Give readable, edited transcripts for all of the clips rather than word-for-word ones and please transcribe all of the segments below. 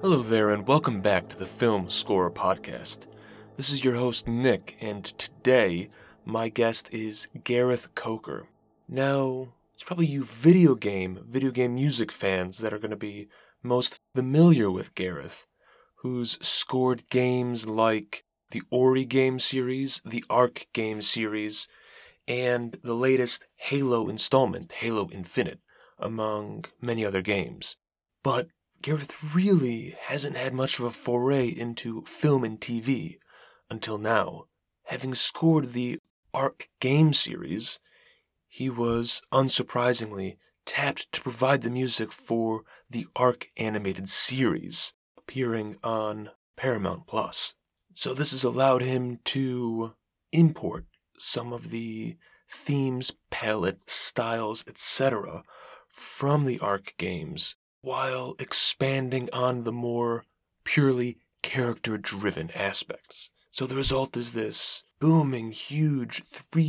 Hello there, and welcome back to the Film Score Podcast. This is your host, Nick, and today my guest is Gareth Coker. Now, it's probably you video game music fans that are going to be most familiar with Gareth, who's scored games like the Ori game series, the Ark game series, and the latest Halo installment, Halo Infinite, among many other games. But Gareth really hasn't had much of a foray into film and TV until now. Having scored the Ark game series, he was, unsurprisingly, tapped to provide the music for the Ark animated series, appearing on Paramount Plus. So this has allowed him to import some of the themes, palette, styles, etc. from the Ark games, while expanding on the more purely character-driven aspects. So the result is this booming, huge,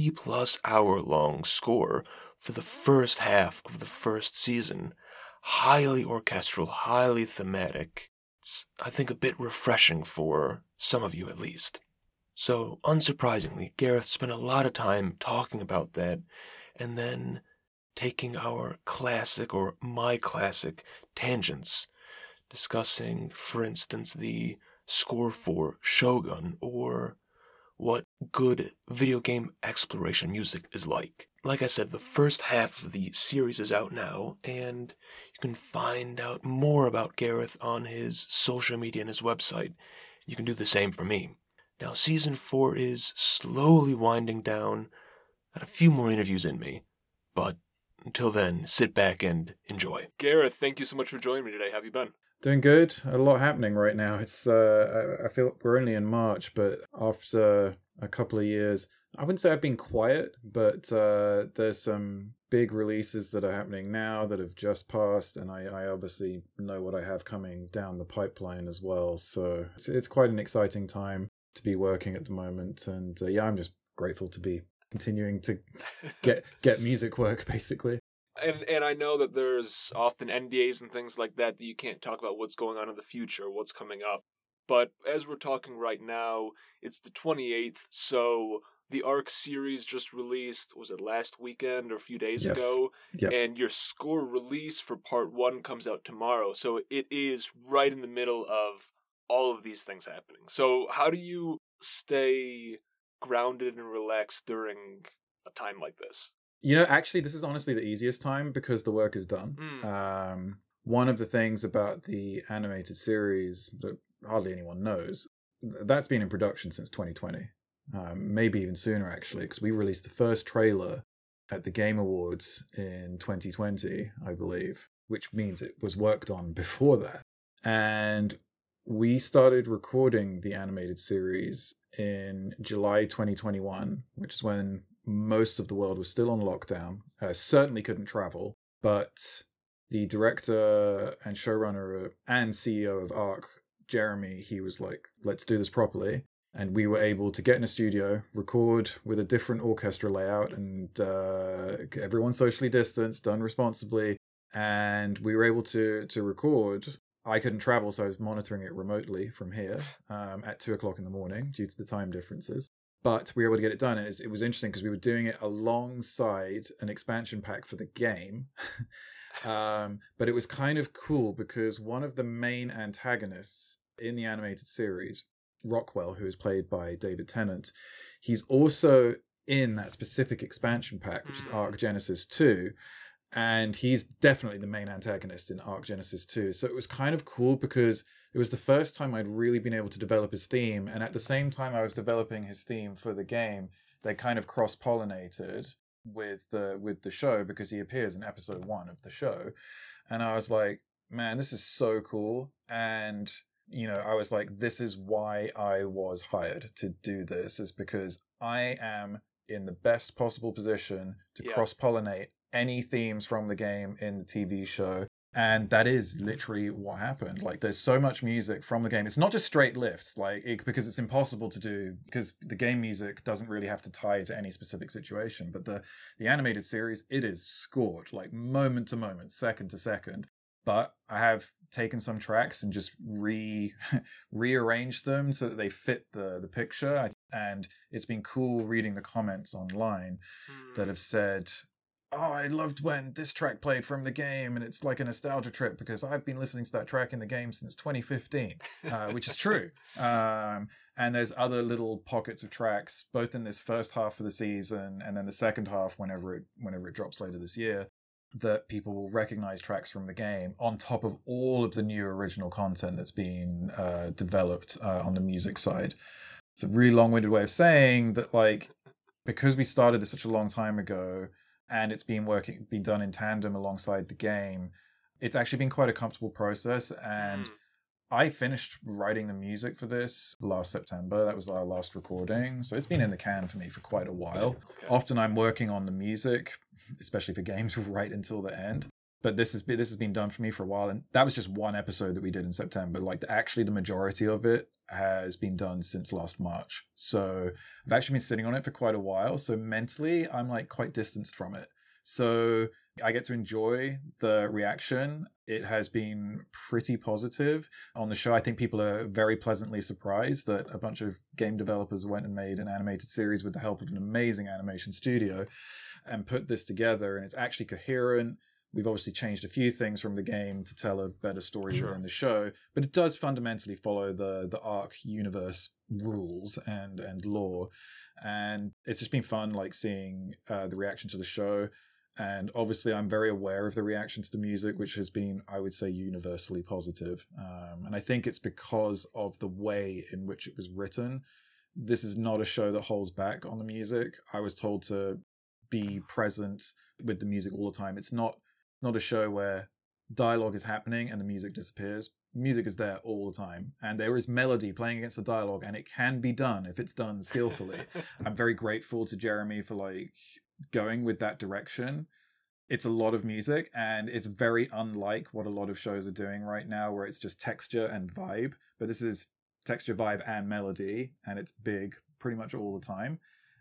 3+ hour long score for the first half of the first season. Highly orchestral, highly thematic. It's, I think, a bit refreshing for some of you at least. So, unsurprisingly, Gareth spent a lot of time talking about that, and then taking our classic or my classic tangents, discussing, for instance, the score for Shogun or what good video game exploration music is like. Like I said, the first half of the series is out now, and you can find out more about Gareth on his social media and his website. You can do the same for me. Now, Season 4 is slowly winding down. Got a few more interviews in me, but until then, sit back and enjoy. Gareth, thank you so much for joining me today. How have you been? Doing good. A lot happening right now. It's I feel we're only in March, but after a couple of years, I wouldn't say I've been quiet, but there's some big releases that are happening now that have just passed, and I obviously know what I have coming down the pipeline as well. So it's quite an exciting time to be working at the moment, and I'm just grateful to be continuing to get music work, basically. And I know that there's often NDAs and things like that you can't talk about what's going on in the future, what's coming up. But as we're talking right now, it's the 28th, so the Ark series just released, was it last weekend or a few days ago? Yep. And your score release for part 1 comes out tomorrow, so it is right in the middle of all of these things happening. So how do you stay grounded and relaxed during a time like this? Actually, this is honestly the easiest time because the work is done. One of the things about the animated series that hardly anyone knows, that's been in production since 2020. Maybe even sooner, actually, because we released the first trailer at the Game Awards in 2020, I believe, which means it was worked on before that. And we started recording the animated series in July 2021, which is when most of the world was still on lockdown. Certainly couldn't travel, but the director and showrunner and CEO of Ark, Jeremy, he was like, let's do this properly. And we were able to get in a studio, record with a different orchestra layout, and everyone socially distanced, done responsibly. And we were able to record. I couldn't travel, so I was monitoring it remotely from here at 2:00 in the morning due to the time differences. But we were able to get it done, and it was interesting because we were doing it alongside an expansion pack for the game. But it was kind of cool because one of the main antagonists in the animated series, Rockwell, who is played by David Tennant, he's also in that specific expansion pack, which is Ark Genesis 2. And he's definitely the main antagonist in Ark Genesis 2. So it was kind of cool because it was the first time I'd really been able to develop his theme. And at the same time I was developing his theme for the game, they kind of cross-pollinated with the show because he appears in episode 1 of the show. And I was like, man, this is so cool. And, I was like, this is why I was hired to do this, is because I am in the best possible position to cross-pollinate any themes from the game in the TV show. And that is literally what happened. Like, there's so much music from the game. It's not just straight lifts, because it's impossible to do, because the game music doesn't really have to tie to any specific situation. But the animated series, it is scored, like moment to moment, second to second. But I have taken some tracks and just rearranged them so that they fit the picture. And it's been cool reading the comments online that have said, "Oh, I loved when this track played from the game, and it's like a nostalgia trip because I've been listening to that track in the game since 2015," which is true. And there's other little pockets of tracks, both in this first half of the season and then the second half, whenever it drops later this year, that people will recognize tracks from the game on top of all of the new original content that's been developed on the music side. It's a really long-winded way of saying that, like, because we started this such a long time ago and it's been done in tandem alongside the game, it's actually been quite a comfortable process. And I finished writing the music for this last September. That was our last recording. So it's been in the can for me for quite a while. Okay. Often I'm working on the music, especially for games, right until the end. But this has been done for me for a while. And that was just one episode that we did in September. Like, actually, the majority of it has been done since last March. So I've actually been sitting on it for quite a while. So mentally, I'm like quite distanced from it. So I get to enjoy the reaction. It has been pretty positive on the show. I think people are very pleasantly surprised that a bunch of game developers went and made an animated series with the help of an amazing animation studio and put this together. And it's actually coherent. We've obviously changed a few things from the game to tell a better story within the show, but it does fundamentally follow the Ark universe rules and lore. And it's just been fun, like, seeing the reaction to the show. And obviously I'm very aware of the reaction to the music, which has been, I would say, universally positive. And I think it's because of the way in which it was written. This is not a show that holds back on the music. I was told to be present with the music all the time. It's not a show where dialogue is happening and the music disappears. Music is there all the time, and there is melody playing against the dialogue, and it can be done if it's done skillfully. I'm very grateful to Jeremy for, like, going with that direction. It's a lot of music, and it's very unlike what a lot of shows are doing right now, where it's just texture and vibe. But this is texture, vibe, and melody, and it's big pretty much all the time.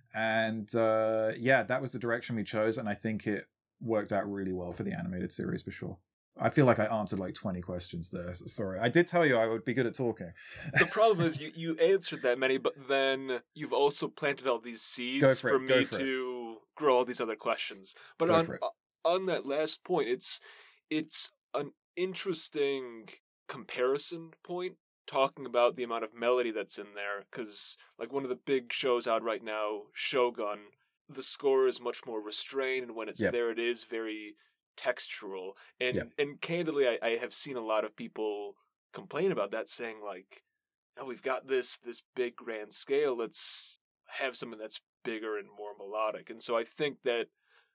And that was the direction we chose, and I think it worked out really well for the animated series for sure. I feel like I answered like 20 questions there. Sorry. I did tell you I would be good at talking. The problem is you answered that many, but then you've also planted all these seeds for me to grow all these other questions. But on that last point, it's an interesting comparison point, talking about the amount of melody that's in there, because like one of the big shows out right now, Shogun, the score is much more restrained, and when it's there, it is very textural. And candidly, I have seen a lot of people complain about that, saying like, "Oh, we've got this big grand scale. Let's have something that's bigger and more melodic." And so I think that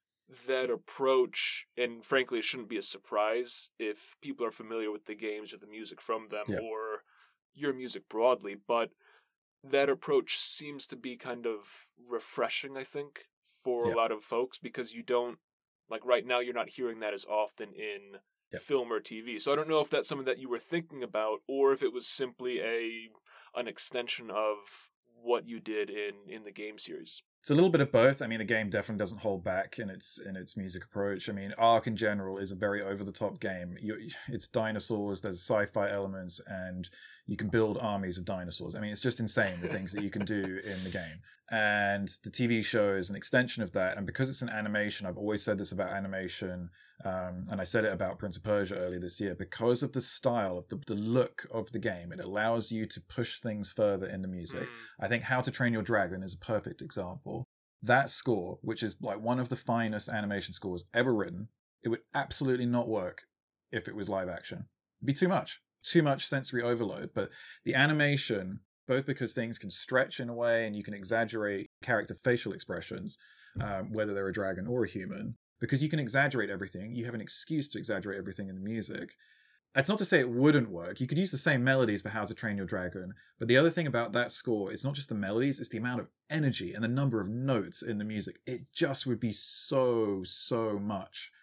approach, and frankly, it shouldn't be a surprise if people are familiar with the games or the music from them or your music broadly, but that approach seems to be kind of refreshing, I think, for a lot of folks, because you don't, like right now, you're not hearing that as often in film or TV. So I don't know if that's something that you were thinking about, or if it was simply an extension of what you did in the game series. It's a little bit of both. I mean, the game definitely doesn't hold back in its music approach. I mean, Ark in general is a very over-the-top game. It's dinosaurs, there's sci-fi elements, and you can build armies of dinosaurs. I mean, it's just insane, the things that you can do in the game. And the TV show is an extension of that. And because it's an animation, I've always said this about animation, and I said it about Prince of Persia earlier this year, because of the style, of the look of the game, it allows you to push things further in the music. I think How to Train Your Dragon is a perfect example. That score, which is like one of the finest animation scores ever written, it would absolutely not work if it was live action. It'd be too much sensory overload. But the animation, both because things can stretch in a way and you can exaggerate character facial expressions, whether they're a dragon or a human, because you can exaggerate everything. You have an excuse to exaggerate everything in the music. That's not to say it wouldn't work. You could use the same melodies for How to Train Your Dragon. But the other thing about that score is not just the melodies, it's the amount of energy and the number of notes in the music. It just would be so much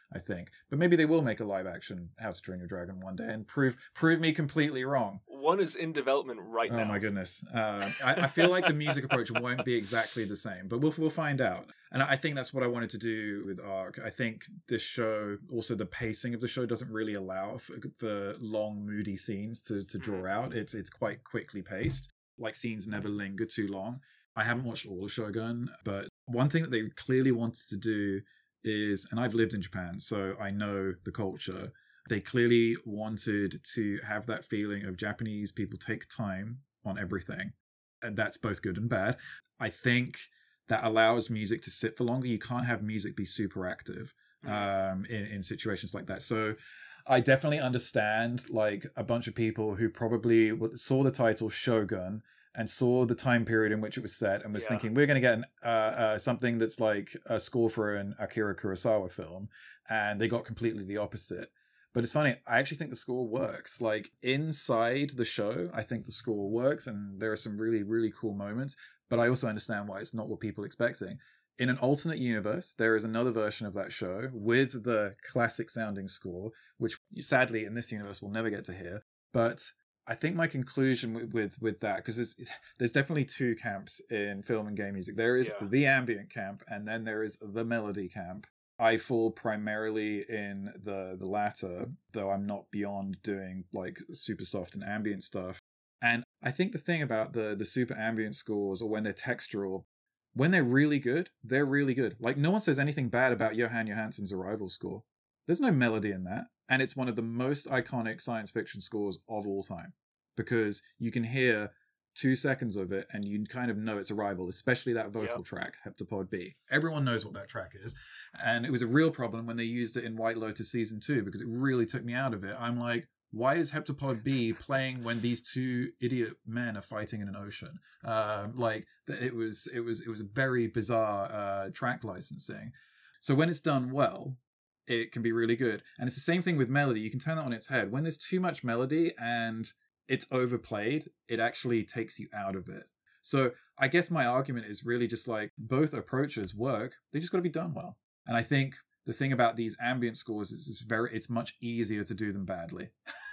I think. But maybe they will make a live action How to Train Your Dragon one day and prove me completely wrong. One is in development right now. Oh my goodness. I feel like the music approach won't be exactly the same, but we'll find out. And I think that's what I wanted to do with Ark. I think this show, also the pacing of the show doesn't really allow for long, moody scenes to draw out. It's quite quickly paced. Like, scenes never linger too long. I haven't watched all of Shogun, but one thing that they clearly wanted to do is, and I've lived in Japan, so I know the culture, they clearly wanted to have that feeling of Japanese people take time on everything. And that's both good and bad. I think that allows music to sit for longer. You can't have music be super active in situations like that. So I definitely understand, like, a bunch of people who probably saw the title Shogun and saw the time period in which it was set and was thinking, we're going to get something that's like a score for an Akira Kurosawa film. And they got completely the opposite. But it's funny, I actually think the score works. Like, inside the show, I think the score works, and there are some really, really cool moments. But I also understand why it's not what people are expecting. In an alternate universe, there is another version of that show with the classic sounding score, which sadly in this universe we'll never get to hear. But I think my conclusion with that, because there's definitely two camps in film and game music. There is the ambient camp, and then there is the melody camp. I fall primarily in the latter, though I'm not beyond doing like super soft and ambient stuff. And I think the thing about the super ambient scores, or when they're textural, when they're really good, they're really good. Like, no one says anything bad about Johan Johansson's Arrival score. There's no melody in that. And it's one of the most iconic science fiction scores of all time, because you can hear 2 seconds of it and you kind of know it's Arrival, especially that vocal track, Heptapod B. Everyone knows what that track is. And it was a real problem when they used it in White Lotus Season 2, because it really took me out of it. I'm like, why is Heptapod B playing when these two idiot men are fighting in an ocean? It was a very bizarre track licensing. So when it's done well, it can be really good. And it's the same thing with melody. You can turn that on its head. When there's too much melody and it's overplayed, it actually takes you out of it. So I guess my argument is really just like, both approaches work. They just got to be done well. And I think the thing about these ambient scores is it's much easier to do them badly.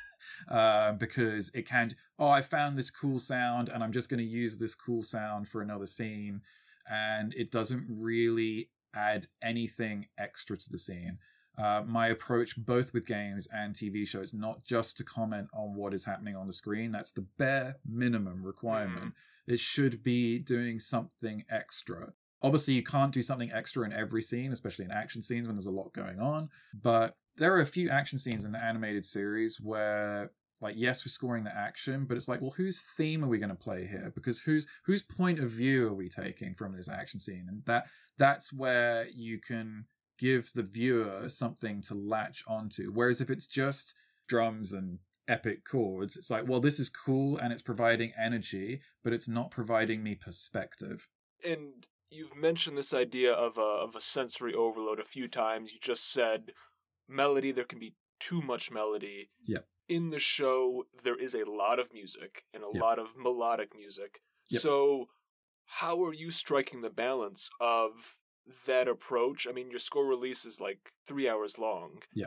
Because it can, I found this cool sound and I'm just going to use this cool sound for another scene. And it doesn't really add anything extra to the scene. My approach, both with games and TV shows, not just to comment on what is happening on the screen. That's the bare minimum requirement. It should be doing something extra. Obviously, you can't do something extra in every scene, especially in action scenes when there's a lot going on. But there are a few action scenes in the animated series where, like, yes, we're scoring the action, but it's like, well, whose theme are we going to play here? Because whose point of view are we taking from this action scene? And that's where you can give the viewer something to latch onto. Whereas if it's just drums and epic chords, it's like, well, this is cool and it's providing energy, but it's not providing me perspective. And you've mentioned this idea of a sensory overload a few times. You just said melody, there can be too much melody. Yep. In the show, there is a lot of music and a lot of melodic music. Yep. So how are you striking the balance of that approach? I mean, your score release is like 3 hours long. Yeah.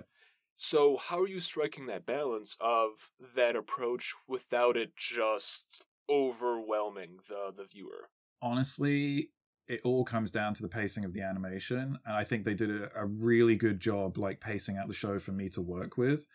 So how are you striking that balance of that approach without it just overwhelming the viewer? Honestly, it all comes down to the pacing of the animation. And I think they did a really good job, like, pacing out the show for me to work with.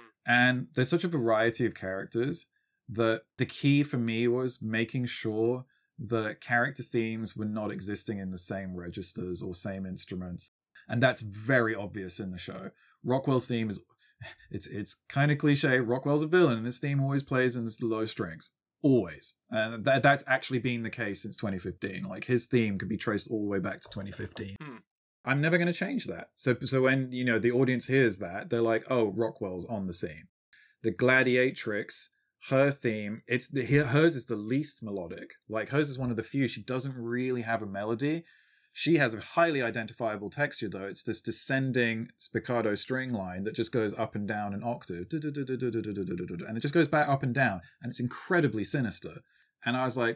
And there's such a variety of characters that the key for me was making sure the character themes were not existing in the same registers or same instruments. And that's very obvious in the show. Rockwell's theme is, it's kind of cliche. Rockwell's a villain and his theme always plays in low strings. Always. And that's actually been the case since 2015. Like, his theme could be traced all the way back to 2015. I'm never going to change that. So when, the audience hears that, they're like, oh, Rockwell's on the scene. The Gladiatrix, her theme, hers is the least melodic. Like, hers is one of the few. She doesn't really have a melody. She has a highly identifiable texture, though. It's this descending spiccato string line that just goes up and down an octave. And it just goes back up and down. And it's incredibly sinister. And I was like,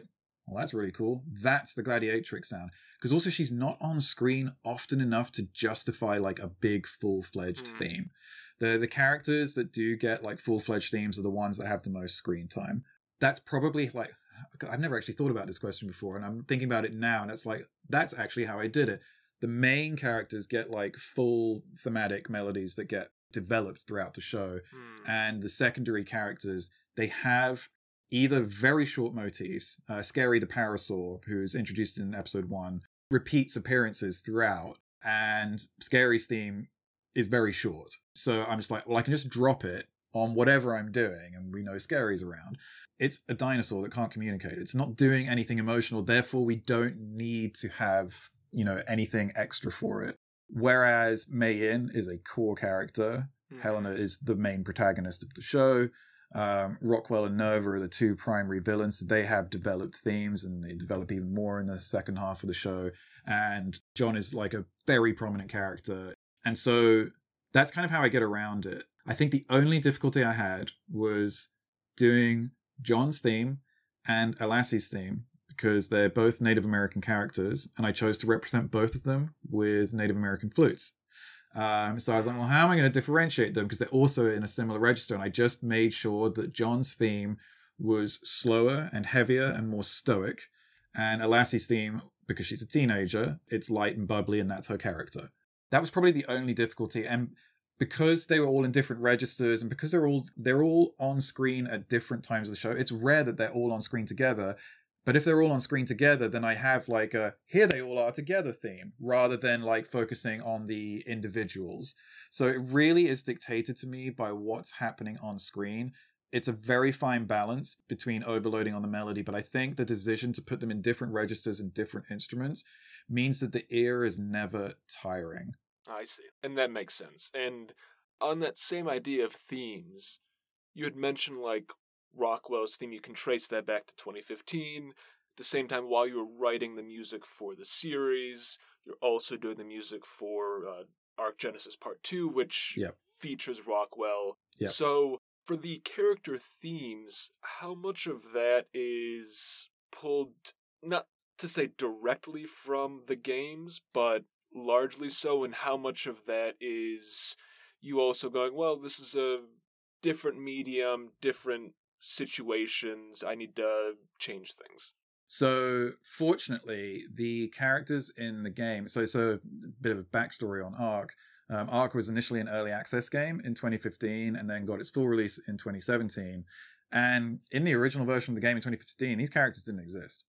well, that's really cool. That's the Gladiatrix sound. Because also she's not on screen often enough to justify like a big full-fledged theme. The characters that do get like full-fledged themes are the ones that have the most screen time. That's probably like, I've never actually thought about this question before, and I'm thinking about it now, and it's like, that's actually how I did it. The main characters get like full thematic melodies that get developed throughout the show. And the secondary characters, they have either very short motifs. Scary the Parasaur, who's introduced in episode 1, repeats appearances throughout, and Scary's theme is very short. So I'm just like, well, I can just drop it on whatever I'm doing, and we know Scary's around. It's a dinosaur that can't communicate. It's not doing anything emotional, therefore we don't need to have, you know, anything extra for it. Whereas Mei Yin is a core character. Helena is the main protagonist of the show. Rockwell and Nerva are the two primary villains. They have developed themes, and they develop even more in the second half of the show. And John is like a very prominent character. And so that's kind of how I get around it. I think the only difficulty I had was doing John's theme and Alassie's theme, because they're both Native American characters, and I chose to represent both of them with Native American flutes. So I was like, well, how am I going to differentiate them? Because they're also in a similar register. And I just made sure that John's theme was slower and heavier and more stoic. And Alassie's theme, because she's a teenager, it's light and bubbly, and that's her character. That was probably the only difficulty. And because they were all in different registers, and because they're all on screen at different times of the show, it's rare that they're all on screen together. But if they're all on screen together, then I have like a here they all are together theme, rather than like focusing on the individuals. So it really is dictated to me by what's happening on screen. It's a very fine balance between overloading on the melody, but I think the decision to put them in different registers and different instruments means that the ear is never tiring. I see. And that makes sense. And on that same idea of themes, you had mentioned like Rockwell's theme, you can trace that back to 2015. At the same time, while you were writing the music for the series, you're also doing the music for Arc Genesis Part 2, which features Rockwell. Yep. So for the character themes, how much of that is pulled, not to say directly from the games, but largely so, and how much of that is you also going, well, this is a different medium, different situations, I need to change things? So fortunately, the characters in the game, so a bit of a backstory on Arc. Arc was initially an early access game in 2015 and then got its full release in 2017. And in the original version of the game in 2015, these characters didn't exist.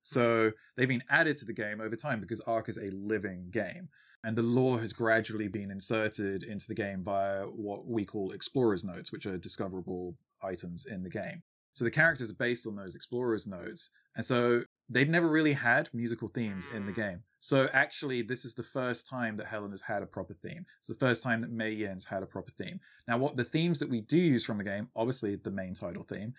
So they've been added to the game over time because Arc is a living game. And the lore has gradually been inserted into the game via what we call Explorer's Notes, which are discoverable items in the game. So the characters are based on those Explorer's Notes. And so they've never really had musical themes in the game. So actually, this is the first time that Helena's had a proper theme. It's the first time that Mei Yin's had a proper theme. Now, what the themes that we do use from the game, obviously the main title theme,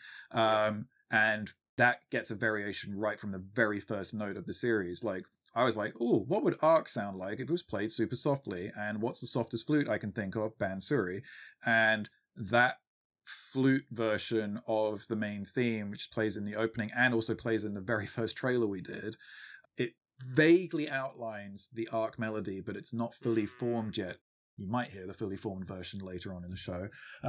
and that gets a variation right from the very first note of the series. Like, I was like, oh, what would Arc sound like if it was played super softly? And what's the softest flute I can think of? Bansuri. And that flute version of the main theme, which plays in the opening and also plays in the very first trailer we did, it vaguely outlines the Arc melody, but it's not fully formed yet. You might hear the fully formed version later on in the show.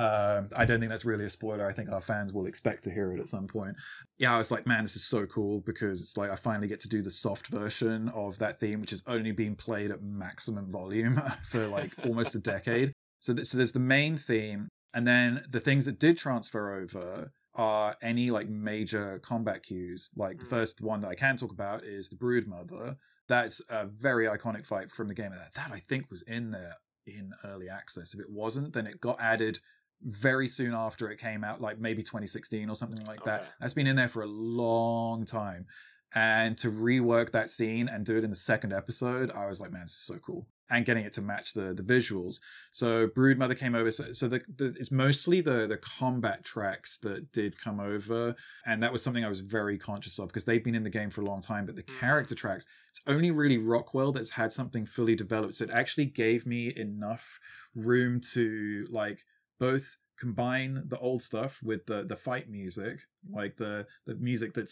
I don't think that's really a spoiler. I think our fans will expect to hear it at some point. Yeah, I was like, man, this is so cool, because it's like I finally get to do the soft version of that theme, which has only been played at maximum volume for like almost a decade. So there's the main theme, and then the things that did transfer over are any like major combat cues. Like the first one that I can talk about is the Broodmother. That's a very iconic fight from the game. That I think was in there in early access. If it wasn't, then it got added very soon after it came out, like maybe 2016 or something like that. That's been in there for a long time. And to rework that scene and do it in the second episode, I was like, man, this is so cool. And getting it to match the visuals. So Broodmother came over. So it's mostly the combat tracks that did come over. And that was something I was very conscious of, because they've been in the game for a long time. But the character tracks, it's only really Rockwell that's had something fully developed. So it actually gave me enough room to like both combine the old stuff with the fight music, like the music that's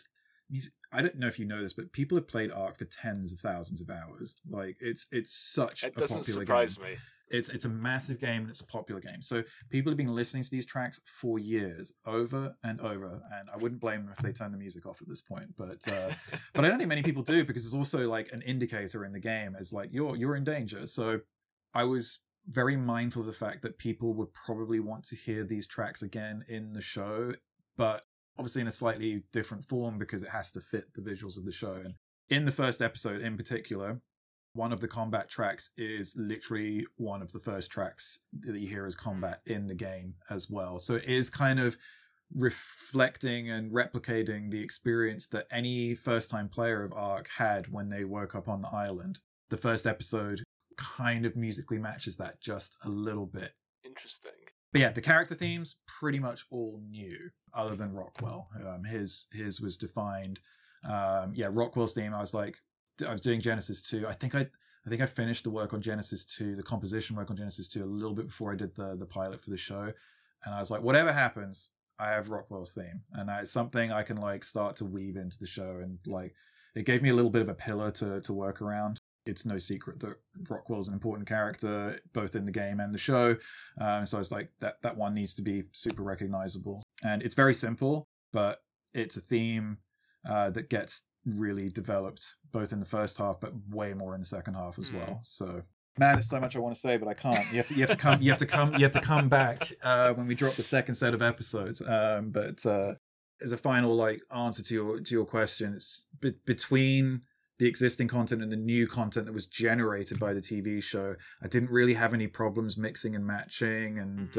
I don't know if you know this, but people have played Ark for tens of thousands of hours. Like it's such a popular game. It doesn't surprise me. It's a massive game and it's a popular game. So people have been listening to these tracks for years, over and over. And I wouldn't blame them if they turn the music off at this point. But I don't think many people do, because it's also like an indicator in the game as like you're in danger. So I was very mindful of the fact that people would probably want to hear these tracks again in the show, but obviously in a slightly different form because it has to fit the visuals of the show. And in the first episode in particular, one of the combat tracks is literally one of the first tracks that you hear as combat in the game as well. So it is kind of reflecting and replicating the experience that any first-time player of Ark had when they woke up on the island. The first episode kind of musically matches that just a little bit. Interesting. But yeah, the character themes pretty much all new, other than Rockwell. His was defined. Rockwell's theme, I was doing Genesis 2. I think I finished the work on Genesis 2, the composition work on Genesis 2 a little bit before I did the pilot for the show. And I was like, whatever happens, I have Rockwell's theme. And it's something I can like start to weave into the show. And like, it gave me a little bit of a pillar to work around. It's no secret that Rockwell's an important character, both in the game and the show. So I was like, that one needs to be super recognizable. And it's very simple, but it's a theme that gets really developed both in the first half, but way more in the second half as well. So, man, there's so much I want to say, but I can't. You have to come back when we drop the second set of episodes. But as a final like answer to your question, it's between the existing content and the new content that was generated by the TV show. I didn't really have any problems mixing and matching, and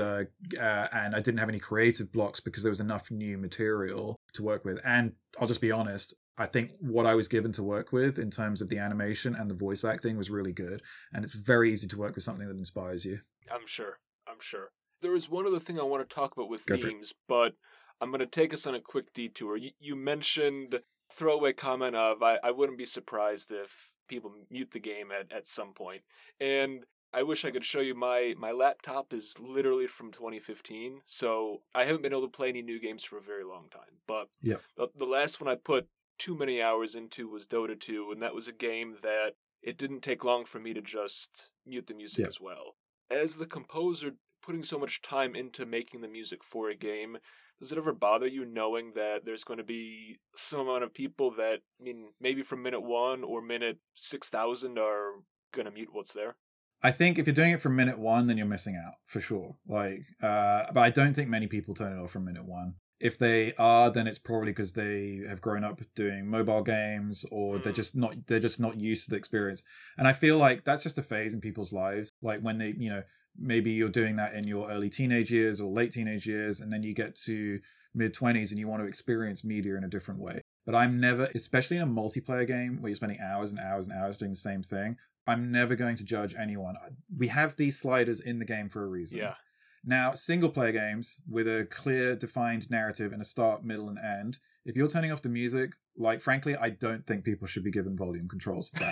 I didn't have any creative blocks because there was enough new material to work with. And I'll just be honest, I think what I was given to work with in terms of the animation and the voice acting was really good. And it's very easy to work with something that inspires you. I'm sure. There is one other thing I want to talk about with themes, but I'm going to take us on a quick detour. You mentioned throwaway comment of I wouldn't be surprised if people mute the game at some point. And I wish I could show you my laptop is literally from 2015, so I haven't been able to play any new games for a very long time. But the last one I put too many hours into was Dota 2, and that was a game that it didn't take long for me to just mute the music as well. As the composer putting so much time into making the music for a game, does it ever bother you knowing that there's going to be some amount of people that, I mean, maybe from minute 1 or minute 6,000 are going to mute what's there? I think if you're doing it from minute 1, then you're missing out for sure. Like, but I don't think many people turn it off from minute 1. If they are, then it's probably because they have grown up doing mobile games, or they're just not used to the experience. And I feel like that's just a phase in people's lives. Like when they, maybe you're doing that in your early teenage years or late teenage years, and then you get to mid-20s and you want to experience media in a different way. But I'm never, especially in a multiplayer game where you're spending hours and hours and hours doing the same thing, I'm never going to judge anyone. We have these sliders in the game for a reason. Yeah. Now, single-player games with a clear, defined narrative and a start, middle, and end, if you're turning off the music, like, frankly, I don't think people should be given volume controls for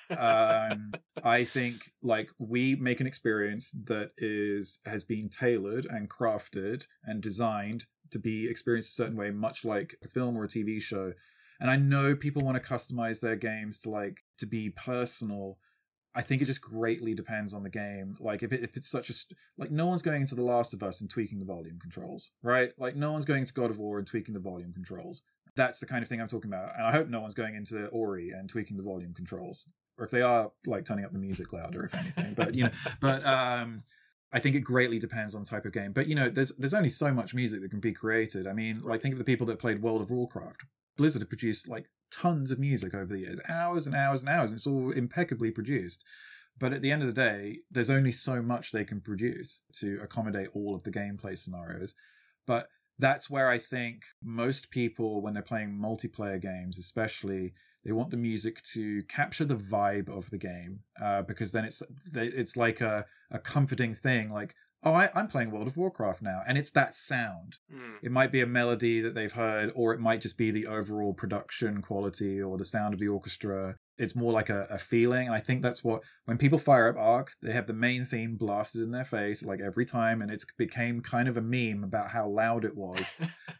that. I think like we make an experience that has been tailored and crafted and designed to be experienced a certain way, much like a film or a TV show. And I know people want to customize their games to be personal. I think it just greatly depends on the game. Like if it's such like no one's going into The Last of Us and tweaking the volume controls, right? Like no one's going to God of War and tweaking the volume controls. That's the kind of thing I'm talking about. And I hope no one's going into Ori and tweaking the volume controls. Or if they are, like turning up the music louder, if anything. But I think it greatly depends on the type of game. But there's only so much music that can be created. I mean, like think of the people that played World of Warcraft. Blizzard have produced like tons of music over the years, hours and hours and hours, and it's all impeccably produced. But at the end of the day, there's only so much they can produce to accommodate all of the gameplay scenarios. But that's where I think most people, when they're playing multiplayer games especially, they want the music to capture the vibe of the game, because then it's like a comforting thing. Like, oh, I'm playing World of Warcraft now, and it's that sound. It might be a melody that they've heard, or it might just be the overall production quality or the sound of the orchestra. It's more like a feeling, and I think that's what, when people fire up Ark, they have the main theme blasted in their face like every time, and it's became kind of a meme about how loud it was.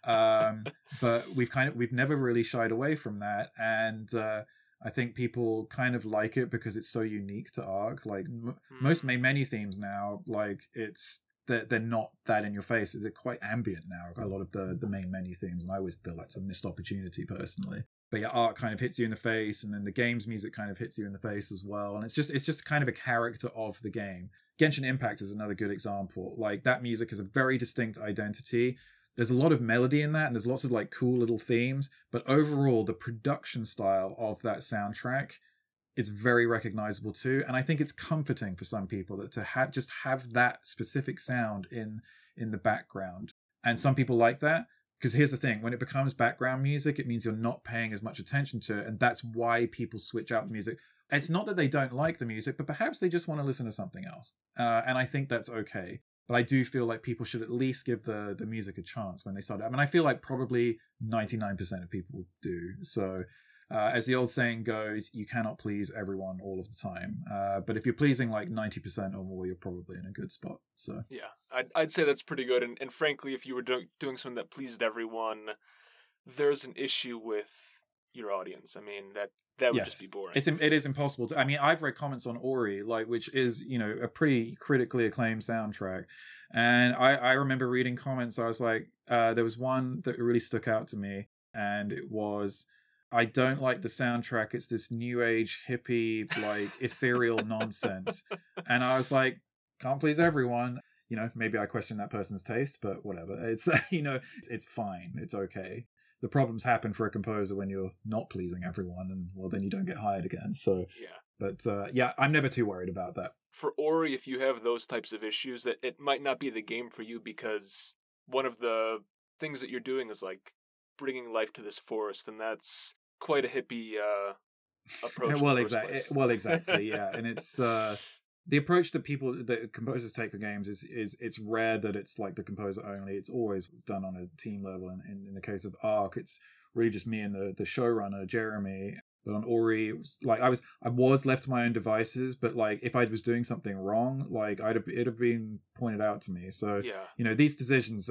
But we've never really shied away from that, and I think people kind of like it because it's so unique to Ark. Like most main menu themes now, like they're not that in your face. They're quite ambient now, a lot of the main menu themes, and I always feel that's a missed opportunity personally. But yeah, Ark kind of hits you in the face, and then the game's music kind of hits you in the face as well. And it's just kind of a character of the game. Genshin Impact is another good example. Like that music has a very distinct identity. There's a lot of melody in that, and there's lots of like cool little themes. But overall, the production style of that soundtrack, it's very recognizable too. And I think it's comforting for some people that to just have that specific sound in the background. And some people like that. Because here's the thing, when it becomes background music, it means you're not paying as much attention to it. And that's why people switch out the music. It's not that they don't like the music, but perhaps they just want to listen to something else. And I think that's okay. But I do feel like people should at least give the music a chance when they start. I mean, I feel like probably 99% of people do. So as the old saying goes, you cannot please everyone all of the time. But if you're pleasing like 90% or more, you're probably in a good spot. So yeah, I'd say that's pretty good. And frankly, if you were doing something that pleased everyone, there's an issue with your audience. I mean, that would just be boring. It is impossible to. I mean, I've read comments on Ori, like, which is, you know, a pretty critically acclaimed soundtrack, and I remember reading comments. I was like, there was one that really stuck out to me, and it was, I don't like the soundtrack. It's this new age hippie, like ethereal nonsense, and I was like, can't please everyone. You know, maybe I question that person's taste, but whatever. It's you know, it's fine. It's okay. The problems happen for a composer when you're not pleasing everyone, and well, then you don't get hired again. So yeah, but yeah, I'm never too worried about that. For Ori, if you have those types of issues, that it might not be the game for you, because one of the things that you're doing is like bringing life to this forest, and that's quite a hippie approach. Well, exactly, yeah, and it's. The approach that composers take for games is it's rare that it's like the composer only. It's always done on a team level. And in the case of Ark, it's really just me and the showrunner, Jeremy. But on Ori, it was like I was left to my own devices. But like if I was doing something wrong, like it'd have been pointed out to me. So yeah, you know, these decisions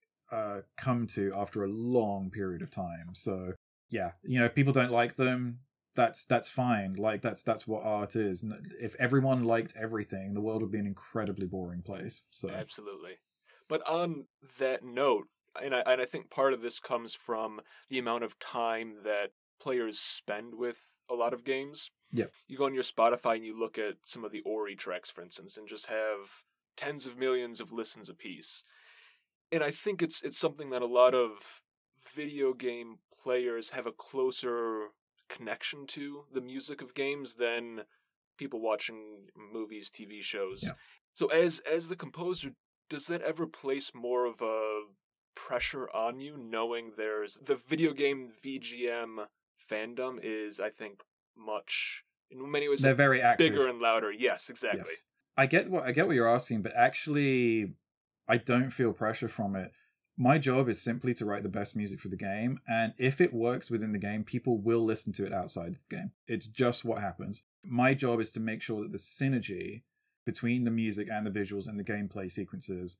are come to after a long period of time. So yeah, you know, if people don't like them, that's fine. Like that's what art is. If everyone liked everything, the world would be an incredibly boring place. So absolutely. But on that note, and I think part of this comes from the amount of time that players spend with a lot of games. Yeah, you go on your Spotify and you look at some of the Ori tracks, for instance, and just have tens of millions of listens apiece. And I think it's something that a lot of video game players have a closer connection to the music of games than people watching movies, TV shows. Yeah. So as the composer, does that ever place more of a pressure on you, knowing there's the video game VGM fandom is, I think, much, in many ways, they're very active, bigger and louder. Yes, exactly. Yes. I get what you're asking, but actually I don't feel pressure from it. My job is simply to write the best music for the game, and if it works within the game, people will listen to it outside of the game. It's just what happens. My job is to make sure that the synergy between the music and the visuals and the gameplay sequences,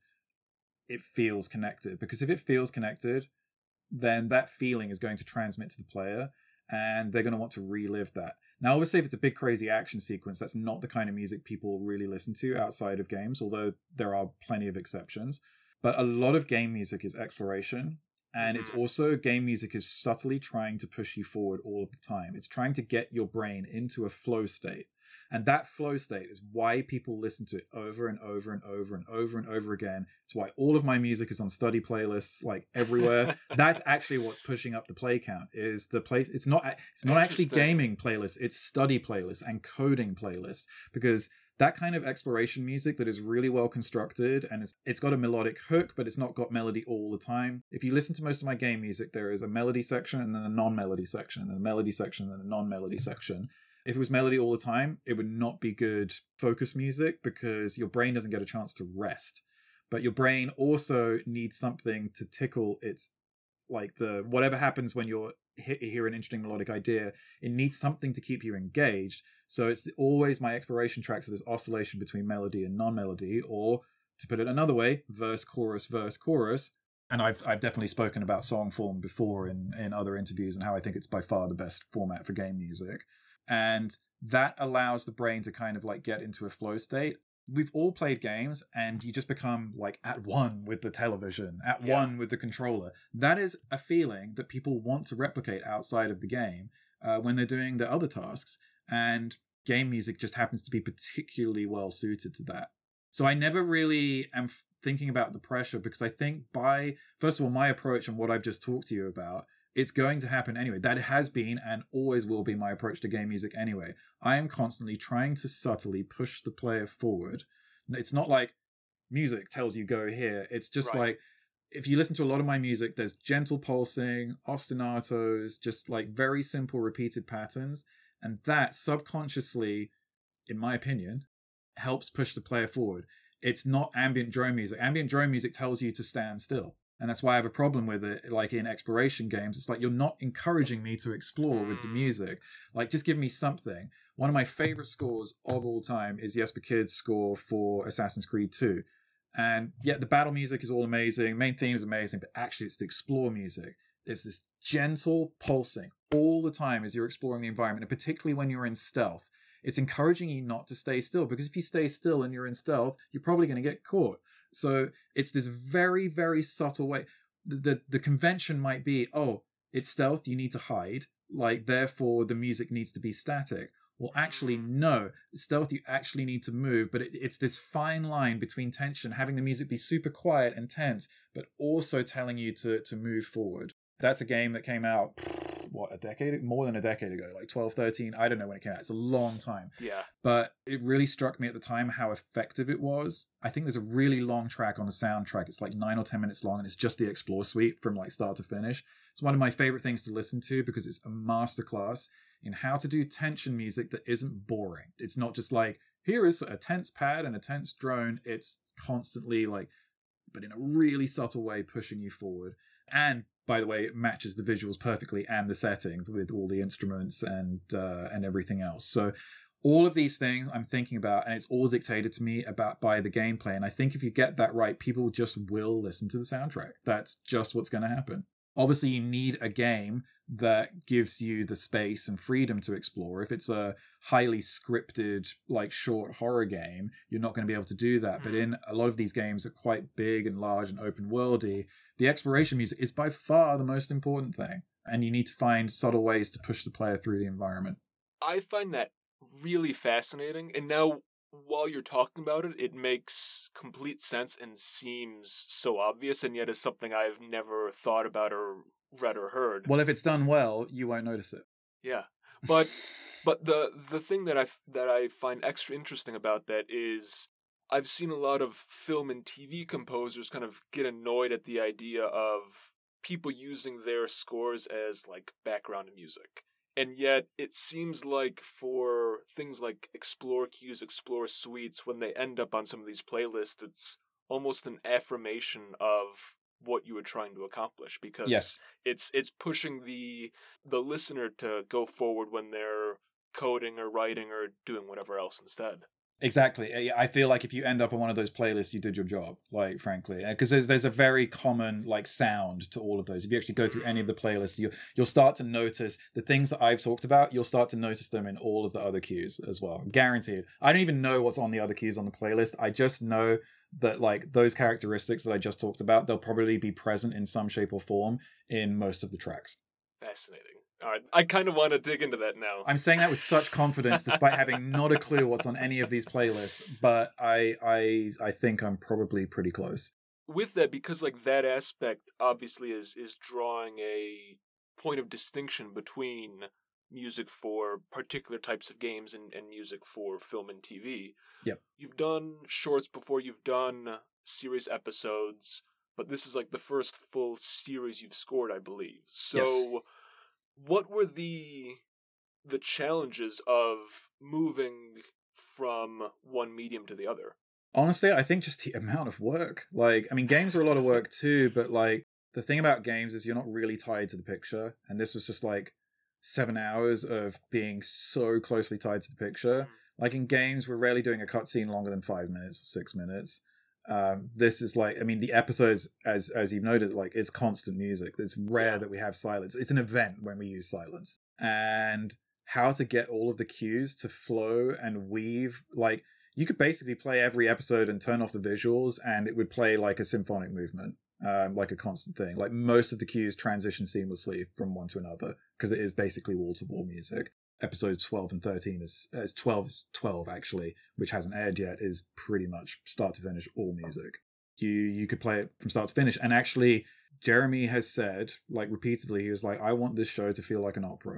it feels connected. Because if it feels connected, then that feeling is going to transmit to the player, and they're going to want to relive that. Now, obviously, if it's a big crazy action sequence, that's not the kind of music people really listen to outside of games, although there are plenty of exceptions. But a lot of game music is exploration, and it's also, game music is subtly trying to push you forward all of the time. It's trying to get your brain into a flow state. And that flow state is why people listen to it over and over and over and over and over again. It's why all of my music is on study playlists, like everywhere. That's actually what's pushing up the play count, is the place. It's not actually gaming playlists, it's study playlists and coding playlists, because that kind of exploration music that is really well constructed, and it's got a melodic hook, but it's not got melody all the time. If you listen to most of my game music, there is a melody section and then a non-melody section, and a melody section and a non-melody section. If it was melody all the time, it would not be good focus music, because your brain doesn't get a chance to rest. but your brain also needs something to tickle its, like, the whatever happens when you hear an interesting melodic idea, it needs something to keep you engaged. So it's always my exploration track, so there's oscillation between melody and non-melody, or to put it another way, verse, chorus, and I've definitely spoken about song form before in other interviews and how I think it's by far the best format for game music. And that allows the brain to kind of like get into a flow state. We've all played games and you just become like at one with the television, at one with the controller. That is a feeling that people want to replicate outside of the game when they're doing the other tasks. And game music just happens to be particularly well suited to that. So I never really am thinking about the pressure, because I think first of all, my approach and what I've just talked to you about, it's going to happen anyway. That has been and always will be my approach to game music anyway. I am constantly trying to subtly push the player forward. It's not like music tells you go here. It's just like, if you listen to a lot of my music, there's gentle pulsing, ostinatos, just like very simple repeated patterns. And that subconsciously, in my opinion, helps push the player forward. It's not ambient drone music. Ambient drone music tells you to stand still. And that's why I have a problem with it. Like in exploration games, it's like you're not encouraging me to explore with the music. Like, just give me something. One of my favorite scores of all time is Jesper Kyd's score for Assassin's Creed 2. And yeah, the battle music is all amazing. Main theme is amazing, but actually it's the explore music. It's this gentle pulsing all the time as you're exploring the environment, and particularly when you're in stealth. It's encouraging you not to stay still, because if you stay still and you're in stealth, you're probably going to get caught. So it's this very, very subtle way. The convention might be, oh, it's stealth, you need to hide. Like, therefore, the music needs to be static. Well, actually, no. Stealth, you actually need to move, but it's this fine line between tension, having the music be super quiet and tense, but also telling you to move forward. That's a game that came out, more than a decade ago, like 12, 13, I don't know when it came out. It's a long time. Yeah. But it really struck me at the time how effective it was. I think there's a really long track on the soundtrack. It's like 9 or 10 minutes long, and it's just the Explore Suite from like start to finish. It's one of my favorite things to listen to, because it's a masterclass in how to do tension music that isn't boring. It's not just like, here is a tense pad and a tense drone. It's constantly like, but in a really subtle way, pushing you forward. And by the way, it matches the visuals perfectly and the setting with all the instruments and everything else. So all of these things I'm thinking about, and it's all dictated to me by the gameplay. And I think if you get that right, people just will listen to the soundtrack. That's just what's going to happen. Obviously, you need a game that gives you the space and freedom to explore. If it's a highly scripted, like short horror game, you're not going to be able to do that. But in a lot of these games that are quite big and large and open worldy, the exploration music is by far the most important thing. And you need to find subtle ways to push the player through the environment. I find that really fascinating. And now, while you're talking about it, it makes complete sense and seems so obvious, and yet is something I've never thought about or read or heard. Well, if it's done well, you won't notice it. Yeah. But the thing that I find extra interesting about that is I've seen a lot of film and TV composers kind of get annoyed at the idea of people using their scores as like background music. And yet it seems like for things like Explore Cues, Explore Suites, when they end up on some of these playlists, it's almost an affirmation of what you were trying to accomplish, because it's pushing the listener to go forward when they're coding or writing or doing whatever else instead. Exactly. I feel like if you end up on one of those playlists, you did your job, like, frankly, because there's a very common like sound to all of those. If you actually go through any of the playlists, you'll start to notice the things that I've talked about. You'll start to notice them in all of the other cues as well. Guaranteed. I don't even know what's on the other cues on the playlist. I just know that like those characteristics that I just talked about, they'll probably be present in some shape or form in most of the tracks. Fascinating. All right, I kind of want to dig into that now. I'm saying that with such confidence, despite having not a clue what's on any of these playlists, but I think I'm probably pretty close. With that, because like that aspect obviously is drawing a point of distinction between music for particular types of games and music for film and TV. Yep. You've done shorts before, you've done series episodes, but this is like the first full series you've scored, I believe. So yes. What were the challenges of moving from one medium to the other? Honestly, I think just the amount of work. Like, I mean, games are a lot of work too, but like the thing about games is you're not really tied to the picture. And this was just like 7 hours of being so closely tied to the picture. Like in games, we're rarely doing a cutscene longer than 5 minutes or 6 minutes. This is like, I mean, the episodes, as you've noted, like it's constant music. It's rare that we have silence. It's an event when we use silence. And how to get all of the cues to flow and weave, like you could basically play every episode and turn off the visuals and it would play like a symphonic movement, like a constant thing. Like most of the cues transition seamlessly from one to another because it is basically wall-to-wall music. Episodes 12 and 13 is 12 actually, which hasn't aired yet, is pretty much start to finish all music. You could play it from start to finish. And actually, Jeremy has said, like repeatedly, he was like, I want this show to feel like an opera.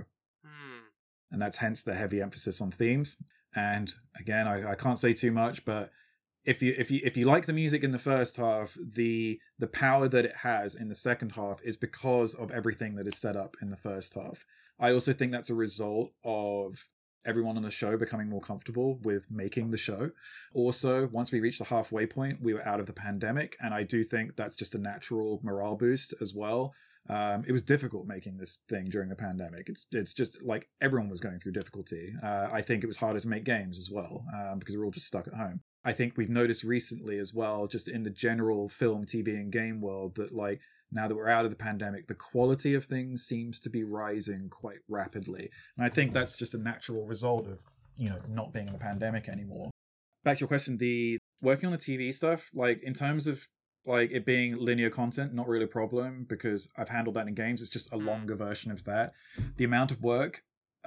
And that's hence the heavy emphasis on themes. And again, I can't say too much, but if you like the music in the first half, the power that it has in the second half is because of everything that is set up in the first half. I also think that's a result of everyone on the show becoming more comfortable with making the show. Also, once we reached the halfway point, we were out of the pandemic, and I do think that's just a natural morale boost as well. It was difficult making this thing during the pandemic. It's just like everyone was going through difficulty. I think it was harder to make games as well because we're all just stuck at home. I think we've noticed recently as well, just in the general film, TV, and game world, that like now that we're out of the pandemic, the quality of things seems to be rising quite rapidly. And I think that's just a natural result of, not being in a pandemic anymore. Back to your question, the working on the TV stuff, like in terms of like it being linear content, not really a problem because I've handled that in games. It's just a longer version of that. The amount of work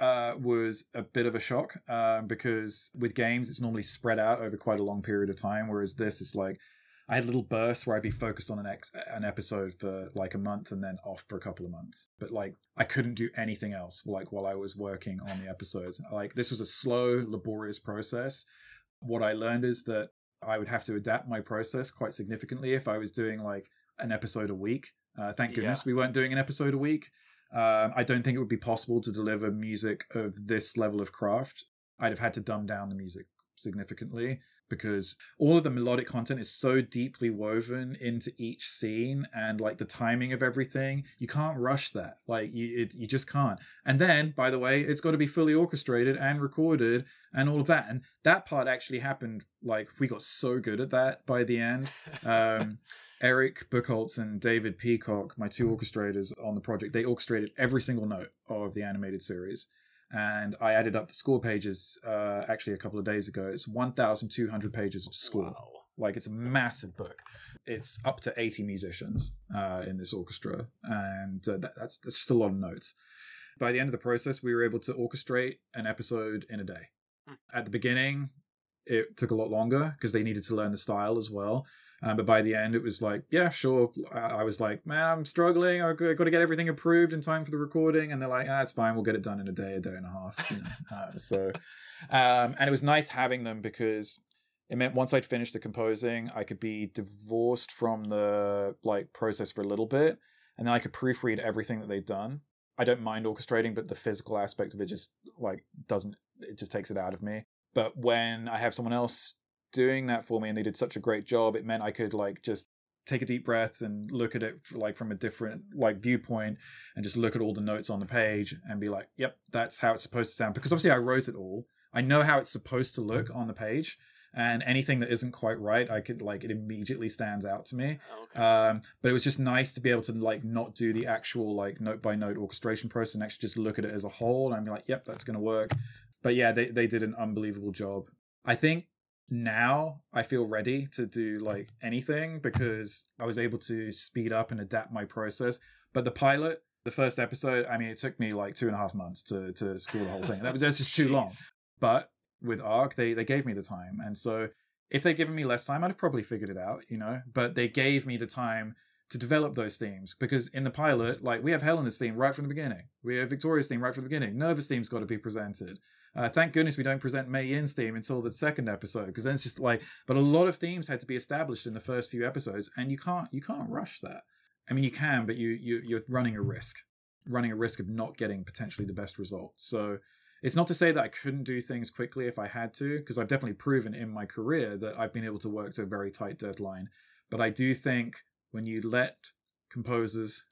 was a bit of a shock because with games, it's normally spread out over quite a long period of time. Whereas this is like, I had little bursts where I'd be focused on an episode for like a month and then off for a couple of months. But like, I couldn't do anything else like while I was working on the episodes. Like this was a slow, laborious process. What I learned is that I would have to adapt my process quite significantly if I was doing like an episode a week. Thank goodness we weren't doing an episode a week. I don't think it would be possible to deliver music of this level of craft. I'd have had to dumb down the music significantly because all of the melodic content is so deeply woven into each scene, and like the timing of everything, you can't rush that. Like you just can't. And then, by the way, it's got to be fully orchestrated and recorded and all of that. And that part actually happened. Like we got so good at that by the end. Eric Buchholz and David Peacock, my two orchestrators on the project, they orchestrated every single note of the animated series. And I added up the score pages actually a couple of days ago. It's 1,200 pages of score. Wow. Like it's a massive book. It's up to 80 musicians in this orchestra. And that's just a lot of notes. By the end of the process, we were able to orchestrate an episode in a day. At the beginning, it took a lot longer because they needed to learn the style as well. But by the end, it was like, yeah, sure. I was like, man, I'm struggling. I've got to get everything approved in time for the recording. And they're like, it's fine. We'll get it done in a day and a half. And it was nice having them because it meant once I'd finished the composing, I could be divorced from the like process for a little bit. And then I could proofread everything that they'd done. I don't mind orchestrating, but the physical aspect of it just it just takes it out of me. But when I have someone else doing that for me and they did such a great job, it meant I could like just take a deep breath and look at it like from a different like viewpoint and just look at all the notes on the page and be like, yep, that's how it's supposed to sound. Because obviously I wrote it all. I know how it's supposed to look on the page, and anything that isn't quite right, I could like it immediately stands out to me. Okay. But it was just nice to be able to like not do the actual like note by note orchestration process and actually just look at it as a whole and be like, yep, that's going to work. But yeah, they did an unbelievable job. I think now I feel ready to do like anything because I was able to speed up and adapt my process. But the pilot, the first episode, I mean, it took me like 2.5 months to score the whole thing. That's just too long. But with Arc, they gave me the time. And so if they'd given me less time, I'd have probably figured it out, but they gave me the time to develop those themes, because in the pilot, like we have Helena's theme right from the beginning. We have Victoria's theme right from the beginning. Nerva's theme's got to be presented. Thank goodness we don't present Mei Yin's theme until the second episode, because then it's just like, but a lot of themes had to be established in the first few episodes, and you can't rush that. I mean, you can, but you're running a risk of not getting potentially the best result. So It's not to say that I couldn't do things quickly if I had to, because I've definitely proven in my career that I've been able to work to a very tight deadline. But I do think when you let composers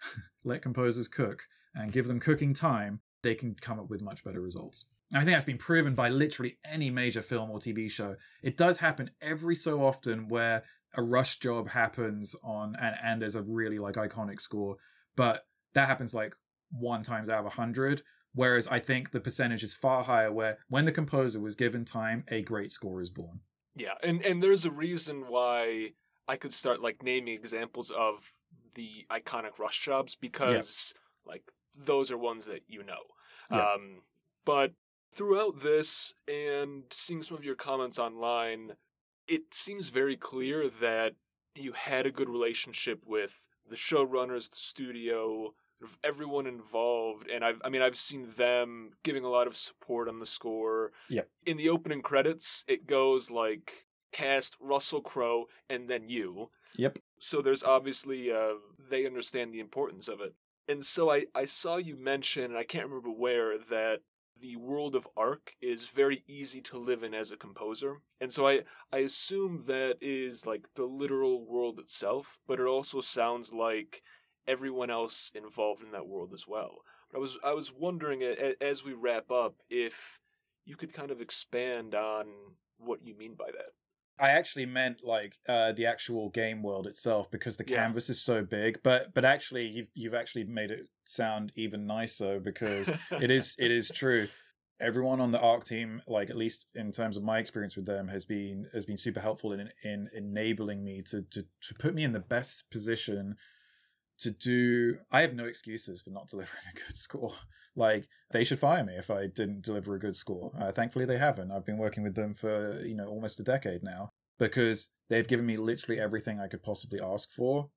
cook and give them cooking time, they can come up with much better results. And I think that's been proven by literally any major film or TV show. It does happen every so often where a rush job happens and there's a really like iconic score, but that happens like 1 times out of 100. Whereas I think the percentage is far higher where when the composer was given time, a great score is born. Yeah, and there's a reason why I could start like naming examples of the iconic Rush jobs, because like those are ones that you know. Yeah. But throughout this and seeing some of your comments online, it seems very clear that you had a good relationship with the showrunners, the studio, everyone involved, and I've seen them giving a lot of support on the score. Yep. In the opening credits, it goes like cast, Russell Crowe, and then you. Yep. So there's obviously they understand the importance of it. And so I saw you mention, and I can't remember where, that the world of Ark is very easy to live in as a composer. And so I assume that is like the literal world itself, but it also sounds like everyone else involved in that world as well. But I was wondering, as we wrap up, if you could kind of expand on what you mean by that. I actually meant like the actual game world itself, because the canvas is so big. But actually, you've actually made it sound even nicer, because it is true. Everyone on the Ark team, like at least in terms of my experience with them, has been super helpful in enabling me to put me in the best position to do. I have no excuses for not delivering a good score. Like, they should fire me if I didn't deliver a good score. Thankfully, they haven't. I've been working with them for, almost a decade now, because they've given me literally everything I could possibly ask for.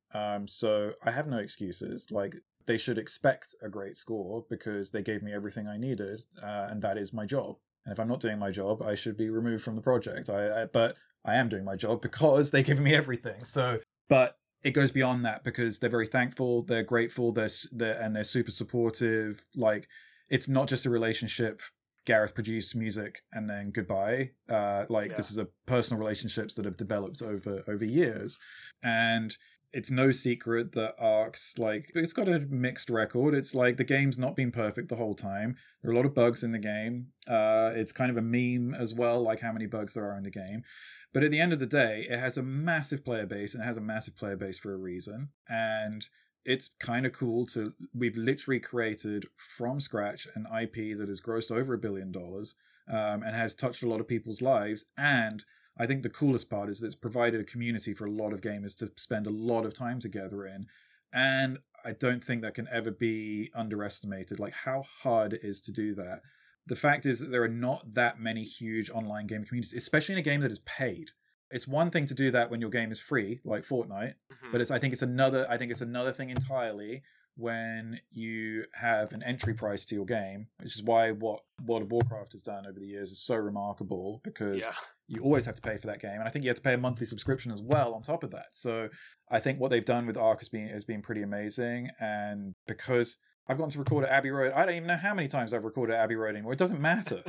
So I have no excuses. Like, they should expect a great score because they gave me everything I needed, and that is my job. And if I'm not doing my job, I should be removed from the project. But I am doing my job because they've given me everything. But it goes beyond that, because they're very thankful, they're grateful, they're super supportive. Like, it's not just a relationship. Gareth produced music and then goodbye. This is a personal relationships that have developed over years, and it's no secret that Ark's like, it's got a mixed record. It's like the game's not been perfect the whole time. There are a lot of bugs in the game. It's kind of a meme as well, like how many bugs there are in the game. But at the end of the day, it has a massive player base, and it has a massive player base for a reason. And it's kind of cool we've literally created from scratch an IP that has grossed over $1 billion, and has touched a lot of people's lives. And I think the coolest part is that it's provided a community for a lot of gamers to spend a lot of time together in. And I don't think that can ever be underestimated, like how hard it is to do that. The fact is that there are not that many huge online game communities, especially in a game that is paid. It's one thing to do that when your game is free, like Fortnite, but I think it's another thing entirely when you have an entry price to your game, which is why what World of Warcraft has done over the years is so remarkable, because you always have to pay for that game, and I think you have to pay a monthly subscription as well on top of that. So I think what they've done with Ark has been pretty amazing. And because I've gotten to record at Abbey Road, I don't even know how many times I've recorded at Abbey Road anymore. It doesn't matter.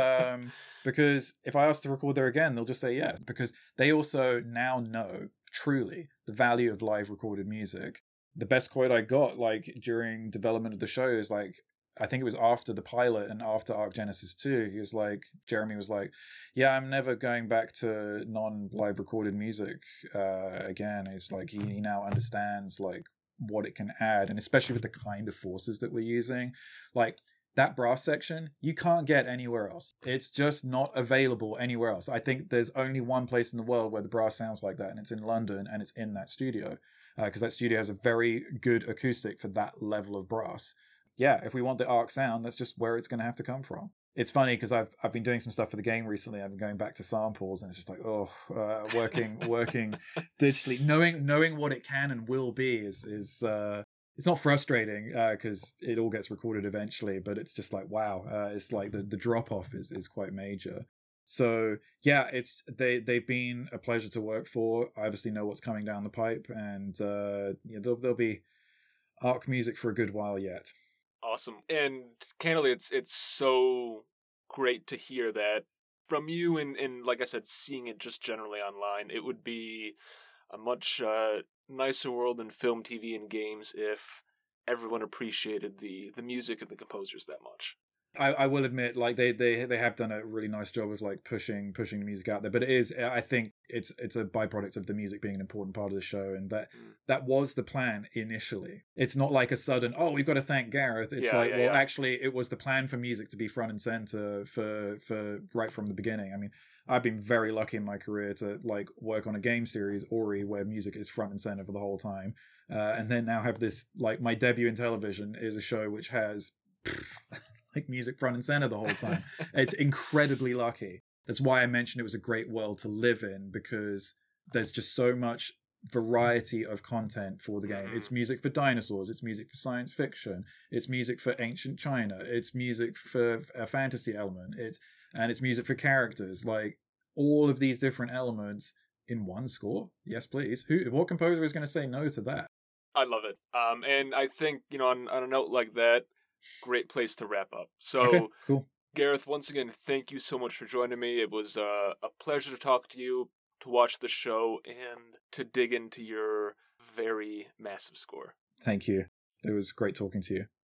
Because if I ask to record there again, they'll just say yes, because they also now know truly the value of live recorded music. The best quote I got, like, during development of the show is, like, I think it was after the pilot and after Ark Genesis 2, Jeremy was like, yeah, I'm never going back to non-live recorded music again. It's like he now understands, like, what it can add, and especially with the kind of forces that we're using. Like, that brass section, you can't get anywhere else. It's just not available anywhere else. I think there's only one place in the world where the brass sounds like that, and it's in London, and it's in that studio. Because that studio has a very good acoustic for that level of brass. Yeah, if we want the Ark sound, that's just where it's going to have to come from. It's funny because I've been doing some stuff for the game recently. I've been going back to samples, and it's just like, working digitally, knowing what it can and will be is it's not frustrating because it all gets recorded eventually, but it's just like, wow, it's like the drop off is quite major. So yeah, they've been a pleasure to work for. I obviously know what's coming down the pipe, and there'll be Ark music for a good while yet. Awesome. And candidly, it's so great to hear that from you, and like I said, seeing it just generally online. It would be a much nicer world in film, TV, and games if everyone appreciated the music and the composers that much. I will admit, like they have done a really nice job of like pushing the music out there, but it is, I think it's a byproduct of the music being an important part of the show, and that was the plan initially. It's not like a sudden, oh, we've got to thank Gareth. It's actually it was the plan for music to be front and center for right from the beginning. I mean, I've been very lucky in my career to like work on a game series, Ori, where music is front and center for the whole time, and then now have this, like, my debut in television is a show which has like music front and center the whole time. It's incredibly lucky. That's why I mentioned it was a great world to live in, because there's just so much variety of content for the game. It's music for dinosaurs, it's music for science fiction, it's music for ancient China, it's music for a fantasy element, it's music for characters. Like, all of these different elements in one score. Yes, please. What composer is going to say no to that? I love it. And I think, on a note like that, great place to wrap up. So, okay, cool. Gareth, once again, thank you so much for joining me. It was a pleasure to talk to you, to watch the show, and to dig into your very massive score. Thank you. It was great talking to you.